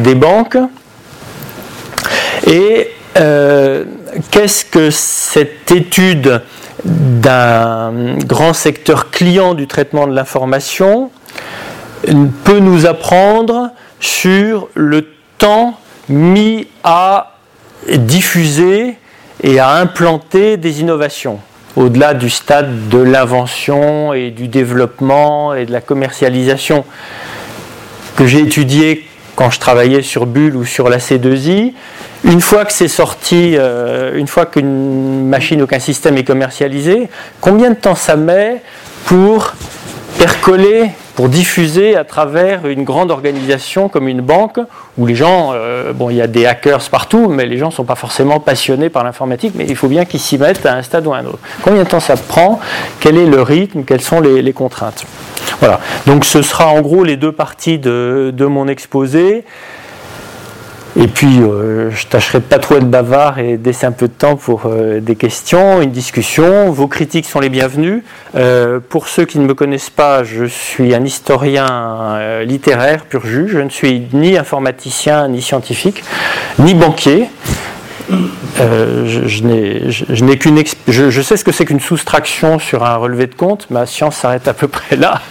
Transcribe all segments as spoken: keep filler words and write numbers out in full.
des banques. Et euh, qu'est-ce que cette étude d'un grand secteur client du traitement de l'information peut nous apprendre sur le temps mis à diffuser et à implanter des innovations, au-delà du stade de l'invention et du développement et de la commercialisation que j'ai étudié quand je travaillais sur Bull ou sur la C deux I. Une fois que c'est sorti, euh, une fois qu'une machine ou qu'un système est commercialisé, combien de temps ça met pour percoler, pour diffuser à travers une grande organisation comme une banque où les gens, euh, bon, il y a des hackers partout, mais les gens ne sont pas forcément passionnés par l'informatique, mais il faut bien qu'ils s'y mettent à un stade ou à un autre. Combien de temps ça prend? Quel est le rythme? Quelles sont les, les contraintes? Voilà. Donc ce sera en gros les deux parties de, de mon exposé. Et puis, euh, je tâcherai de pas trop être bavard et de laisser un peu de temps pour euh, des questions, une discussion. Vos critiques sont les bienvenues. Euh, pour ceux qui ne me connaissent pas, je suis un historien euh, littéraire pur jus. Je ne suis ni informaticien, ni scientifique, ni banquier. Euh, je, je, n'ai, je, je n'ai qu'une exp- je, je sais ce que c'est qu'une soustraction sur un relevé de compte. Ma science s'arrête à peu près là.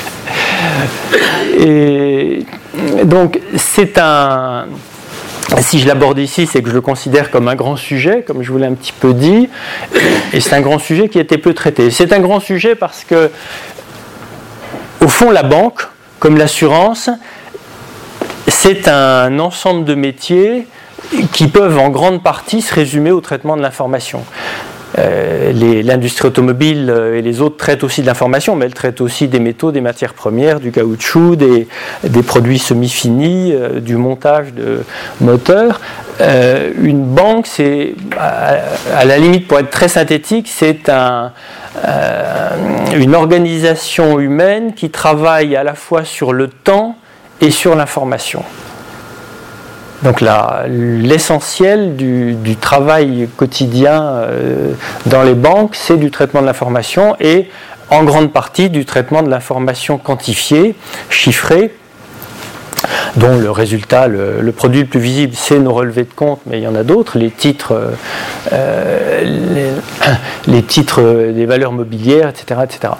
Et donc, c'est un... Si je l'aborde ici, c'est que je le considère comme un grand sujet, comme je vous l'ai un petit peu dit, et c'est un grand sujet qui a été peu traité. C'est un grand sujet parce que, au fond, la banque, comme l'assurance, c'est un ensemble de métiers qui peuvent en grande partie se résumer au traitement de l'information. Euh, les, l'industrie automobile et les autres traitent aussi de l'information, mais elles traitent aussi des métaux, des matières premières, du caoutchouc, des, des produits semi-finis, euh, du montage de moteurs. Euh, une banque, c'est, à, à la limite, pour être très synthétique, c'est un, euh, une organisation humaine qui travaille à la fois sur le temps et sur l'information. Donc la, l'essentiel du, du travail quotidien euh, dans les banques, c'est du traitement de l'information et en grande partie du traitement de l'information quantifiée, chiffrée, dont le résultat, le, le produit le plus visible, c'est nos relevés de compte, mais il y en a d'autres, les titres, euh, les, les titres des valeurs mobilières, et cetera, et cetera.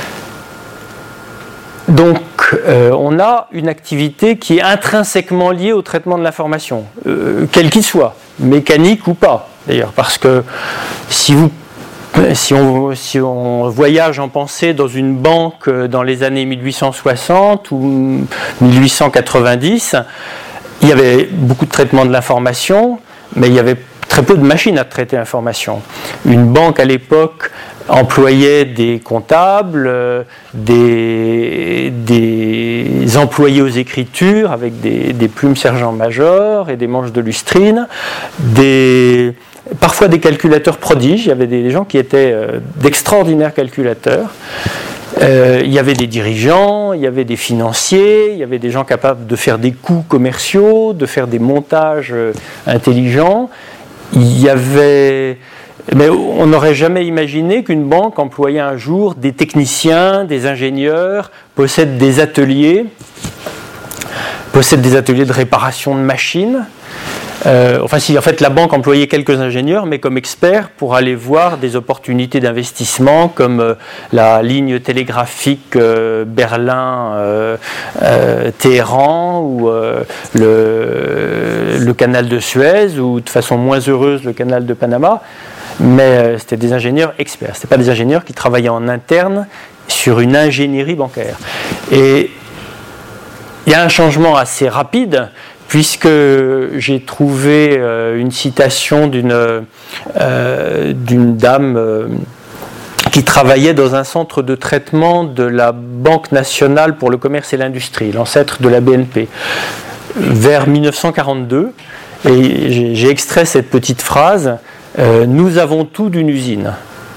Donc, euh, on a une activité qui est intrinsèquement liée au traitement de l'information, euh, quel qu'il soit, mécanique ou pas, d'ailleurs, parce que si, vous, si, on, si on voyage en pensée dans une banque dans les années mille huit cent soixante ou mille huit cent quatre-vingt-dix, il y avait beaucoup de traitement de l'information, mais il y avait très peu de machines à traiter l'information. Une banque à l'époque employait des comptables, des, des employés aux écritures avec des, des plumes sergent-major et des manches de lustrine, des, parfois des calculateurs prodiges. Il y avait des gens qui étaient euh, d'extraordinaires calculateurs. Euh, il y avait des dirigeants, il y avait des financiers, il y avait des gens capables de faire des coûts commerciaux, de faire des montages euh, intelligents. Il y avait... Mais on n'aurait jamais imaginé qu'une banque employait un jour des techniciens, des ingénieurs, possède des ateliers, possède des ateliers de réparation de machines. Euh, enfin, si en fait la banque employait quelques ingénieurs, mais comme experts pour aller voir des opportunités d'investissement comme euh, la ligne télégraphique euh, Berlin-Téhéran euh, euh, ou euh, le, le canal de Suez ou de façon moins heureuse le canal de Panama. Mais euh, c'était des ingénieurs experts, ce n'étaient pas des ingénieurs qui travaillaient en interne sur une ingénierie bancaire. Et il y a un changement assez rapide, puisque j'ai trouvé euh, une citation d'une, euh, d'une dame euh, qui travaillait dans un centre de traitement de la Banque nationale pour le commerce et l'industrie, l'ancêtre de la B N P, vers mille neuf cent quarante-deux. Et j'ai, j'ai extrait cette petite phrase. Euh, nous avons tout d'une usine.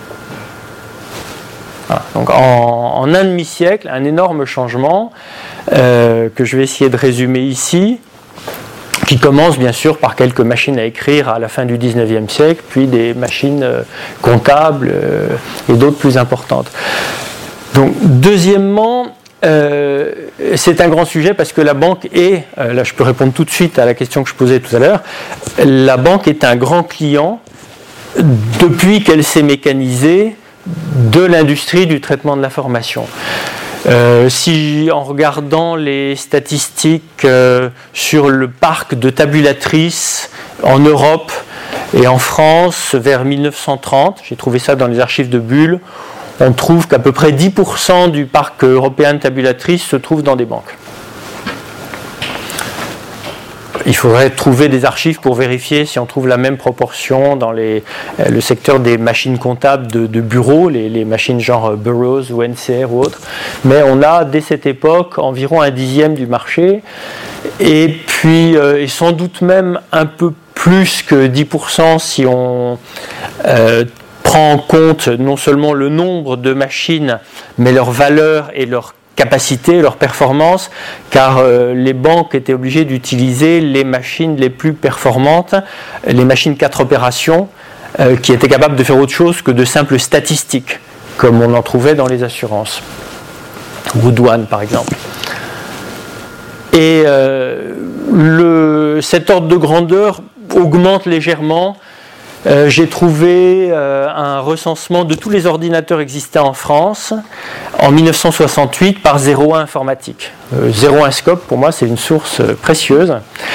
Voilà. Donc en, en un demi-siècle, un énorme changement euh, que je vais essayer de résumer ici, qui commence bien sûr par quelques machines à écrire à la fin du dix-neuvième siècle, puis des machines euh, comptables euh, et d'autres plus importantes. Donc deuxièmement, euh, c'est un grand sujet parce que la banque est, euh, là je peux répondre tout de suite à la question que je posais tout à l'heure, la banque est un grand client depuis qu'elle s'est mécanisée de l'industrie du traitement de l'information. Euh, si en regardant les statistiques euh, sur le parc de tabulatrices en Europe et en France vers mille neuf cent trente, j'ai trouvé ça dans les archives de Bulle, on trouve qu'à peu près dix pour cent du parc européen de tabulatrices se trouve dans des banques. Il faudrait trouver des archives pour vérifier si on trouve la même proportion dans les, le secteur des machines comptables de, de bureau, les, les machines genre Burroughs ou N C R ou autres. Mais on a dès cette époque environ un dixième du marché et puis euh, et sans doute même un peu plus que dix pour cent si on euh, prend en compte non seulement le nombre de machines mais leur valeur et leur capacité, leur performance, car euh, les banques étaient obligées d'utiliser les machines les plus performantes, les machines quatre opérations, euh, qui étaient capables de faire autre chose que de simples statistiques, comme on en trouvait dans les assurances, ou douanes par exemple. Et euh, le, cet ordre de grandeur augmente légèrement. Euh, j'ai trouvé euh, un recensement de tous les ordinateurs existants en France en mille neuf cent soixante-huit par zéro un Informatique. Euh, zéro un Scope, pour moi, c'est une source euh, précieuse.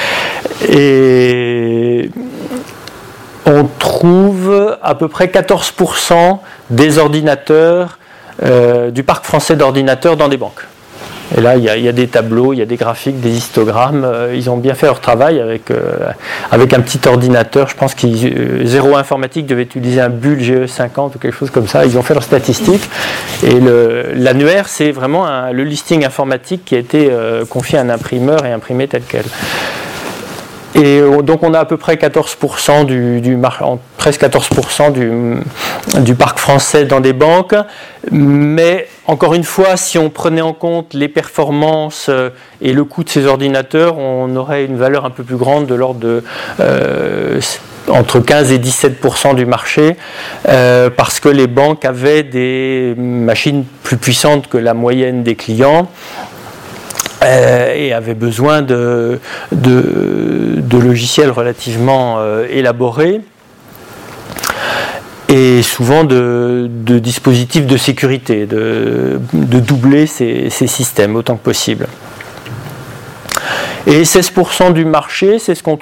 Et on trouve à peu près quatorze pour cent des ordinateurs, euh, du parc français d'ordinateurs dans des banques. Et là, il y, a, il y a des tableaux, il y a des graphiques, des histogrammes. Euh, ils ont bien fait leur travail avec, euh, avec un petit ordinateur. Je pense que euh, zéro un Informatique devait utiliser un Bull G E cinquante ou quelque chose comme ça. Ils ont fait leurs statistiques. Et le, l'annuaire, c'est vraiment un, le listing informatique qui a été euh, confié à un imprimeur et imprimé tel quel. Et donc on a à peu près quatorze pour cent du, du presque quatorze pour cent du, du parc français dans des banques, mais encore une fois, si on prenait en compte les performances et le coût de ces ordinateurs, on aurait une valeur un peu plus grande de l'ordre de euh, entre quinze et dix-sept pour cent du marché, euh, parce que les banques avaient des machines plus puissantes que la moyenne des clients. Euh, et avait besoin de, de, de logiciels relativement euh, élaborés et souvent de, de dispositifs de sécurité, de, de doubler ces, ces systèmes autant que possible. Et seize pour cent du marché, c'est ce qu'on